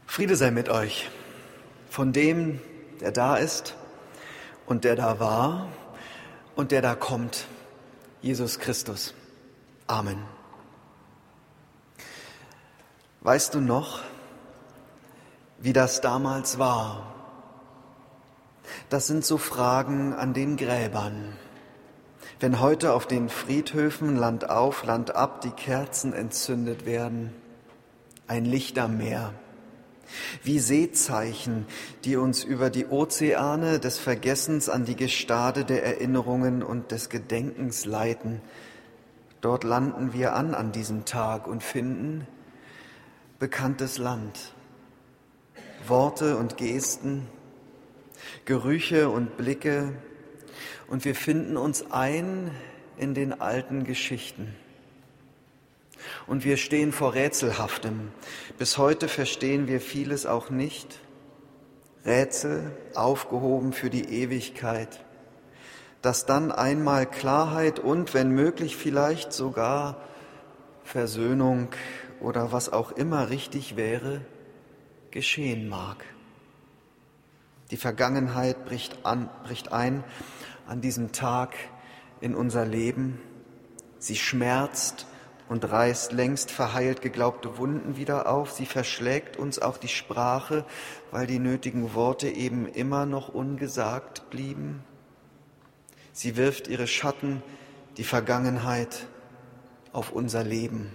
Friede sei mit euch, von dem, der da ist und der da war und der da kommt, Jesus Christus. Amen. Weißt du noch, wie das damals war? Das sind so Fragen an den Gräbern. Wenn heute auf den Friedhöfen Land auf, Land ab die Kerzen entzündet werden, ein Licht am Meer, wie Seezeichen, die uns über die Ozeane des Vergessens an die Gestade der Erinnerungen und des Gedenkens leiten. Dort landen wir an diesem Tag und finden bekanntes Land, Worte und Gesten, Gerüche und Blicke, und wir finden uns ein in den alten Geschichten. Und wir stehen vor Rätselhaftem. Bis heute verstehen wir vieles auch nicht. Rätsel aufgehoben für die Ewigkeit, dass dann einmal Klarheit und, wenn möglich, vielleicht sogar Versöhnung oder was auch immer richtig wäre, geschehen mag. Die Vergangenheit bricht ein an diesem Tag in unser Leben. Sie schmerzt und reißt längst verheilt geglaubte Wunden wieder auf. Sie verschlägt uns auch die Sprache, weil die nötigen Worte eben immer noch ungesagt blieben. Sie wirft ihre Schatten, die Vergangenheit, auf unser Leben.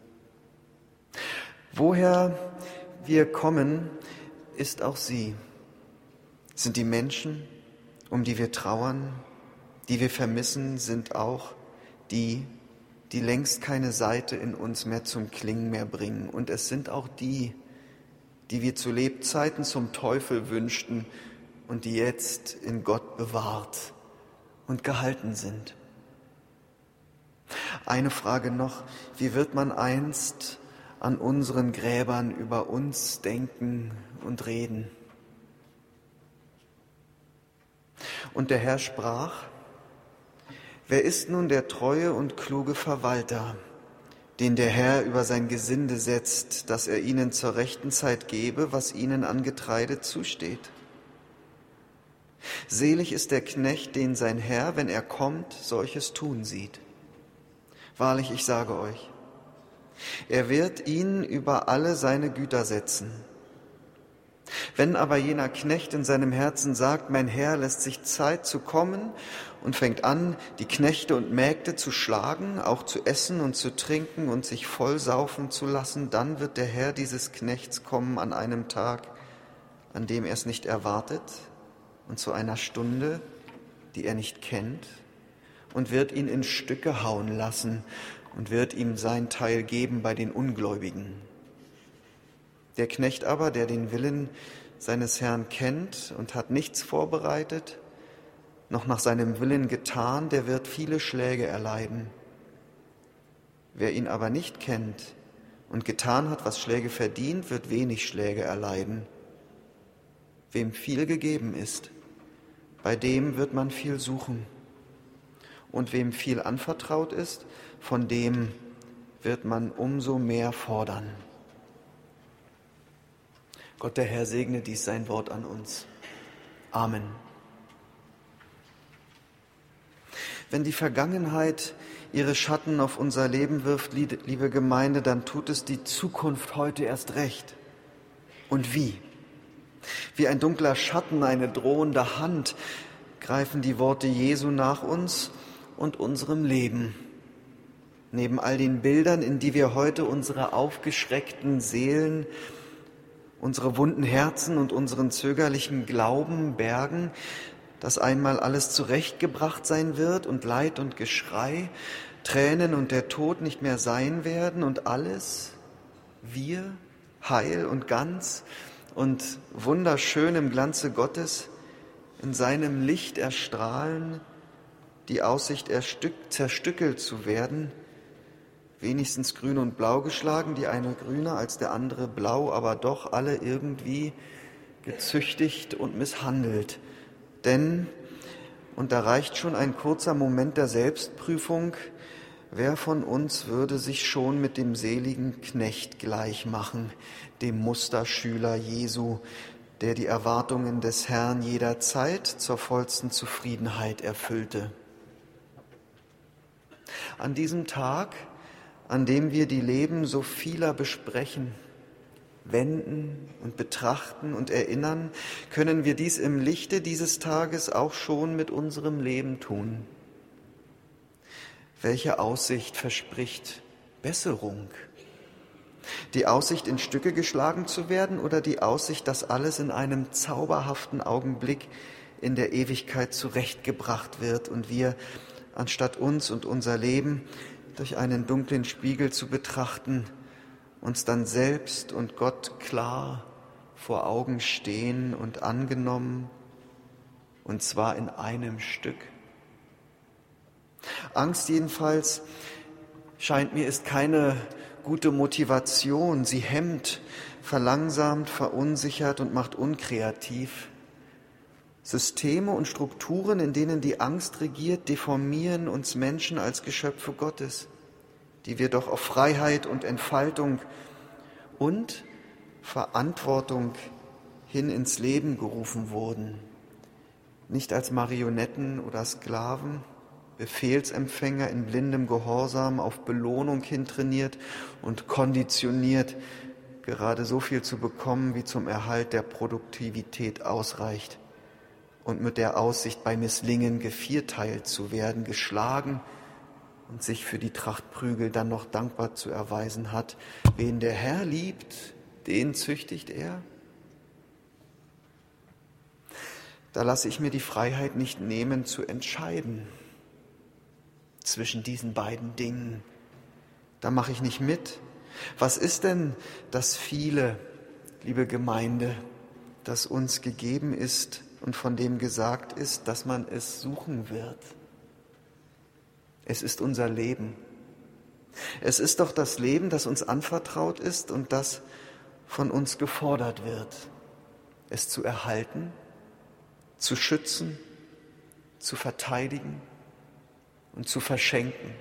Woher wir kommen, ist auch sie. Sind die Menschen, um die wir trauern, die wir vermissen, sind auch die längst keine Saite in uns mehr zum Klingen mehr bringen. Und es sind auch die wir zu Lebzeiten zum Teufel wünschten und die jetzt in Gott bewahrt und gehalten sind. Eine Frage noch: Wie wird man einst an unseren Gräbern über uns denken und reden? Und der Herr sprach: Wer ist nun der treue und kluge Verwalter, den der Herr über sein Gesinde setzt, dass er ihnen zur rechten Zeit gebe, was ihnen an Getreide zusteht? Selig ist der Knecht, den sein Herr, wenn er kommt, solches tun sieht. Wahrlich, ich sage euch, er wird ihn über alle seine Güter setzen. Wenn aber jener Knecht in seinem Herzen sagt, mein Herr lässt sich Zeit zu kommen, und fängt an, die Knechte und Mägde zu schlagen, auch zu essen und zu trinken und sich vollsaufen zu lassen, dann wird der Herr dieses Knechts kommen an einem Tag, an dem er es nicht erwartet, und zu einer Stunde, die er nicht kennt, und wird ihn in Stücke hauen lassen und wird ihm sein Teil geben bei den Ungläubigen. Der Knecht aber, der den Willen seines Herrn kennt und hat nichts vorbereitet, noch nach seinem Willen getan, der wird viele Schläge erleiden. Wer ihn aber nicht kennt und getan hat, was Schläge verdient, wird wenig Schläge erleiden. Wem viel gegeben ist, bei dem wird man viel suchen. Und wem viel anvertraut ist, von dem wird man umso mehr fordern. Gott, der Herr, segne dies sein Wort an uns. Amen. Wenn die Vergangenheit ihre Schatten auf unser Leben wirft, liebe Gemeinde, dann tut es die Zukunft heute erst recht. Und wie? Wie ein dunkler Schatten, eine drohende Hand, greifen die Worte Jesu nach uns und unserem Leben. Neben all den Bildern, in die wir heute unsere aufgeschreckten Seelen, unsere wunden Herzen und unseren zögerlichen Glauben bergen, dass einmal alles zurechtgebracht sein wird und Leid und Geschrei, Tränen und der Tod nicht mehr sein werden und alles, wir, heil und ganz und wunderschön im Glanze Gottes, in seinem Licht erstrahlen, die Aussicht zerstückelt zu werden, wenigstens grün und blau geschlagen, die eine grüner als der andere blau, aber doch alle irgendwie gezüchtigt und misshandelt. Denn, und da reicht schon ein kurzer Moment der Selbstprüfung, wer von uns würde sich schon mit dem seligen Knecht gleich machen, dem Musterschüler Jesu, der die Erwartungen des Herrn jederzeit zur vollsten Zufriedenheit erfüllte? An diesem Tag, an dem wir die Leben so vieler besprechen, wenden und betrachten und erinnern, können wir dies im Lichte dieses Tages auch schon mit unserem Leben tun. Welche Aussicht verspricht Besserung? Die Aussicht, in Stücke geschlagen zu werden, oder die Aussicht, dass alles in einem zauberhaften Augenblick in der Ewigkeit zurechtgebracht wird und wir, anstatt uns und unser Leben durch einen dunklen Spiegel zu betrachten, uns dann selbst und Gott klar vor Augen stehen und angenommen, und zwar in einem Stück? Angst jedenfalls, scheint mir, ist keine gute Motivation. Sie hemmt, verlangsamt, verunsichert und macht unkreativ. Systeme und Strukturen, in denen die Angst regiert, deformieren uns Menschen als Geschöpfe Gottes, die wir doch auf Freiheit und Entfaltung und Verantwortung hin ins Leben gerufen wurden. Nicht als Marionetten oder Sklaven, Befehlsempfänger in blindem Gehorsam auf Belohnung hintrainiert und konditioniert, gerade so viel zu bekommen, wie zum Erhalt der Produktivität ausreicht, und mit der Aussicht, bei Misslingen gevierteilt zu werden, geschlagen und sich für die Tracht Prügel dann noch dankbar zu erweisen hat. Wen der Herr liebt, den züchtigt er. Da lasse ich mir die Freiheit nicht nehmen, zu entscheiden zwischen diesen beiden Dingen. Da mache ich nicht mit. Was ist denn das Viele, liebe Gemeinde, das uns gegeben ist und von dem gesagt ist, dass man es suchen wird? Es ist unser Leben. Es ist doch das Leben, das uns anvertraut ist und das von uns gefordert wird, es zu erhalten, zu schützen, zu verteidigen und zu verschenken.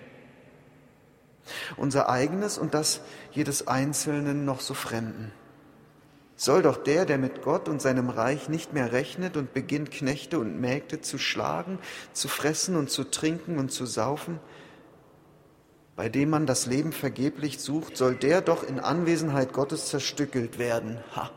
Unser eigenes und das jedes Einzelnen noch so Fremden. Soll doch der mit Gott und seinem Reich nicht mehr rechnet und beginnt, Knechte und Mägde zu schlagen, zu fressen und zu trinken und zu saufen, bei dem man das Leben vergeblich sucht, soll der doch in Anwesenheit Gottes zerstückelt werden. Ha!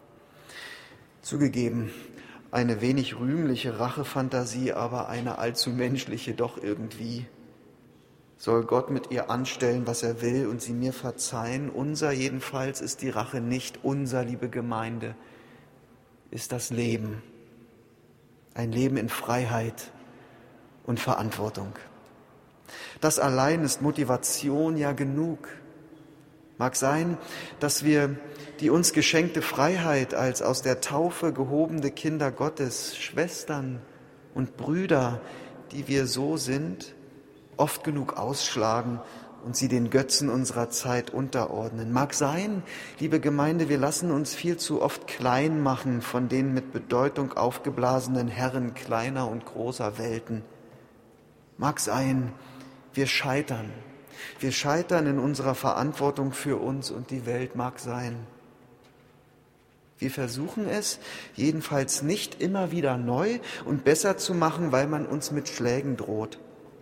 Zugegeben, eine wenig rühmliche Rachefantasie, aber eine allzu menschliche doch irgendwie. Soll Gott mit ihr anstellen, was er will, und sie mir verzeihen? Unser jedenfalls ist die Rache nicht. Unser, liebe Gemeinde, ist das Leben. Ein Leben in Freiheit und Verantwortung. Das allein ist Motivation ja genug. Mag sein, dass wir die uns geschenkte Freiheit als aus der Taufe gehobene Kinder Gottes, Schwestern und Brüder, die wir so sind, oft genug ausschlagen und sie den Götzen unserer Zeit unterordnen. Mag sein, liebe Gemeinde, wir lassen uns viel zu oft klein machen von den mit Bedeutung aufgeblasenen Herren kleiner und großer Welten. Mag sein, wir scheitern. Wir scheitern in unserer Verantwortung für uns und die Welt, mag sein. Wir versuchen es jedenfalls nicht immer wieder neu und besser zu machen, weil man uns mit Schlägen droht.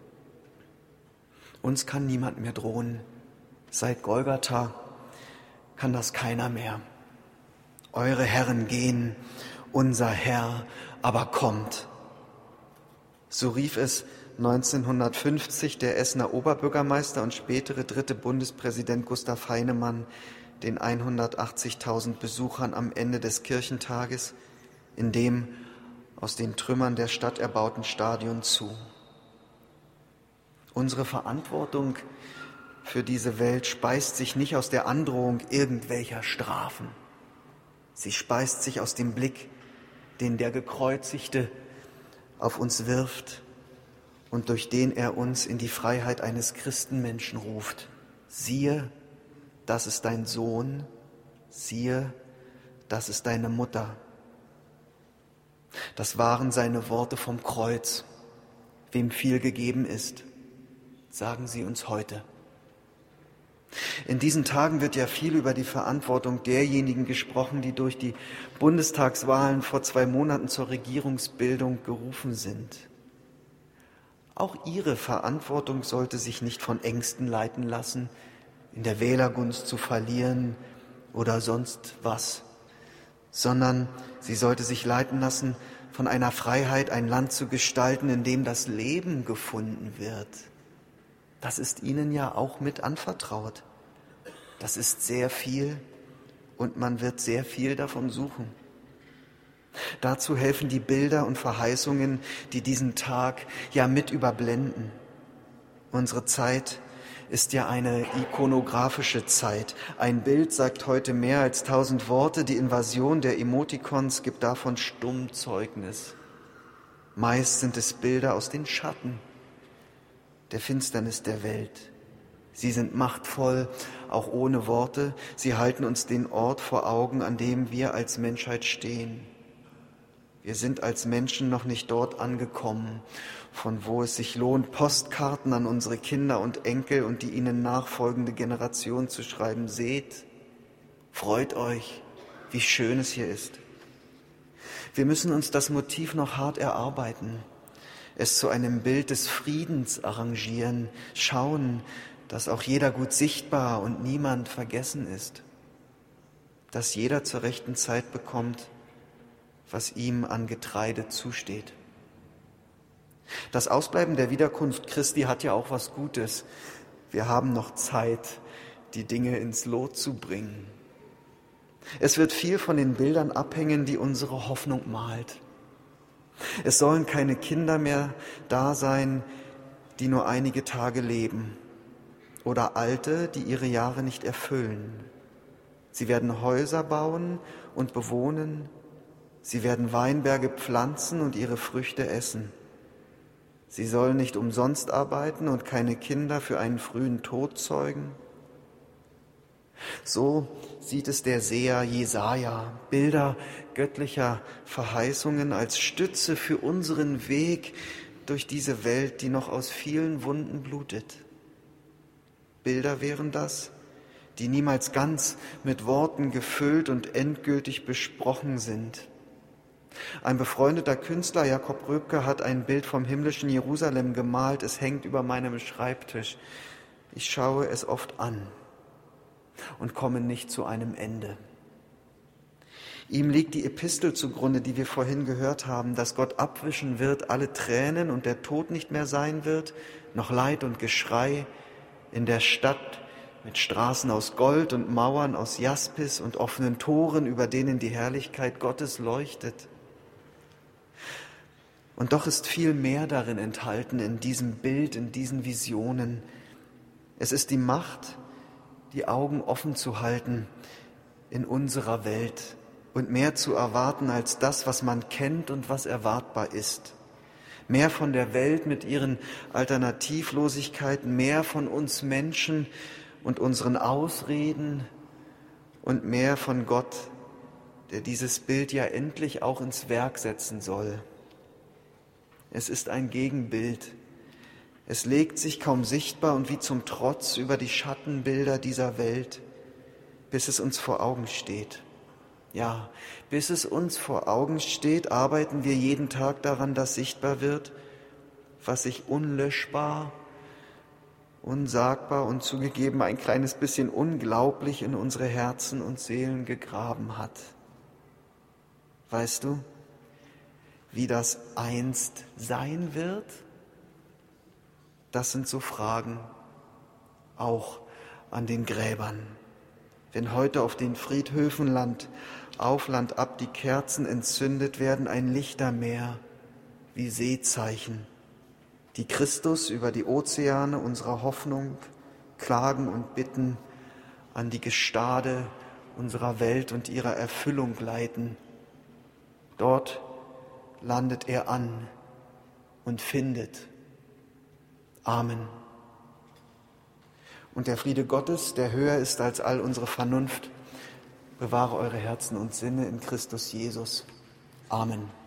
Uns kann niemand mehr drohen. Seit Golgatha kann das keiner mehr. Eure Herren gehen, unser Herr aber kommt. So rief es 1950 der Essener Oberbürgermeister und spätere 3. Bundespräsident Gustav Heinemann den 180.000 Besuchern am Ende des Kirchentages in dem aus den Trümmern der Stadt erbauten Stadion zu. Unsere Verantwortung für diese Welt speist sich nicht aus der Androhung irgendwelcher Strafen. Sie speist sich aus dem Blick, den der Gekreuzigte auf uns wirft und durch den er uns in die Freiheit eines Christenmenschen ruft. Siehe, das ist dein Sohn, siehe, das ist deine Mutter. Das waren seine Worte vom Kreuz, wem viel gegeben ist, sagen sie uns heute. In diesen Tagen wird ja viel über die Verantwortung derjenigen gesprochen, die durch die Bundestagswahlen vor 2 Monaten zur Regierungsbildung gerufen sind. Auch ihre Verantwortung sollte sich nicht von Ängsten leiten lassen, in der Wählergunst zu verlieren oder sonst was, sondern sie sollte sich leiten lassen von einer Freiheit, ein Land zu gestalten, in dem das Leben gefunden wird. Das ist ihnen ja auch mit anvertraut. Das ist sehr viel und man wird sehr viel davon suchen. Dazu helfen die Bilder und Verheißungen, die diesen Tag ja mit überblenden. Unsere Zeit ist ja eine ikonografische Zeit. Ein Bild sagt heute mehr als 1000 Worte. Die Invasion der Emoticons gibt davon stumm Zeugnis. Meist sind es Bilder aus den Schatten der Finsternis der Welt. Sie sind machtvoll, auch ohne Worte. Sie halten uns den Ort vor Augen, an dem wir als Menschheit stehen. Wir sind als Menschen noch nicht dort angekommen, von wo es sich lohnt, Postkarten an unsere Kinder und Enkel und die ihnen nachfolgende Generation zu schreiben. Seht, freut euch, wie schön es hier ist. Wir müssen uns das Motiv noch hart erarbeiten, es zu einem Bild des Friedens arrangieren, schauen, dass auch jeder gut sichtbar und niemand vergessen ist, dass jeder zur rechten Zeit bekommt, was ihm an Getreide zusteht. Das Ausbleiben der Wiederkunft Christi hat ja auch was Gutes. Wir haben noch Zeit, die Dinge ins Lot zu bringen. Es wird viel von den Bildern abhängen, die unsere Hoffnung malt. Es sollen keine Kinder mehr da sein, die nur einige Tage leben, oder Alte, die ihre Jahre nicht erfüllen. Sie werden Häuser bauen und bewohnen. Sie werden Weinberge pflanzen und ihre Früchte essen. Sie sollen nicht umsonst arbeiten und keine Kinder für einen frühen Tod zeugen. So sieht es der Seher Jesaja, Bilder göttlicher Verheißungen als Stütze für unseren Weg durch diese Welt, die noch aus vielen Wunden blutet. Bilder wären das, die niemals ganz mit Worten gefüllt und endgültig besprochen sind. Ein befreundeter Künstler, Jakob Röbke, hat ein Bild vom himmlischen Jerusalem gemalt. Es hängt über meinem Schreibtisch. Ich schaue es oft an und komme nicht zu einem Ende. Ihm liegt die Epistel zugrunde, die wir vorhin gehört haben, dass Gott abwischen wird alle Tränen und der Tod nicht mehr sein wird, noch Leid und Geschrei in der Stadt mit Straßen aus Gold und Mauern aus Jaspis und offenen Toren, über denen die Herrlichkeit Gottes leuchtet. Und doch ist viel mehr darin enthalten, in diesem Bild, in diesen Visionen. Es ist die Macht, die Augen offen zu halten in unserer Welt und mehr zu erwarten als das, was man kennt und was erwartbar ist. Mehr von der Welt mit ihren Alternativlosigkeiten, mehr von uns Menschen und unseren Ausreden und mehr von Gott, der dieses Bild ja endlich auch ins Werk setzen soll. Es ist ein Gegenbild. Es legt sich kaum sichtbar und wie zum Trotz über die Schattenbilder dieser Welt, bis es uns vor Augen steht. Ja, bis es uns vor Augen steht, arbeiten wir jeden Tag daran, dass sichtbar wird, was sich unlöschbar, unsagbar und zugegeben ein kleines bisschen unglaublich in unsere Herzen und Seelen gegraben hat. Weißt du, wie das einst sein wird? Das sind so Fragen, auch an den Gräbern. Wenn heute auf den Friedhöfen Land auf, Land ab die Kerzen entzündet werden, ein Lichtermeer wie Seezeichen, die Christus über die Ozeane unserer Hoffnung klagen und bitten, an die Gestade unserer Welt und ihrer Erfüllung leiten. Dort landet er an und findet. Amen. Und der Friede Gottes, der höher ist als all unsere Vernunft, bewahre eure Herzen und Sinne in Christus Jesus. Amen.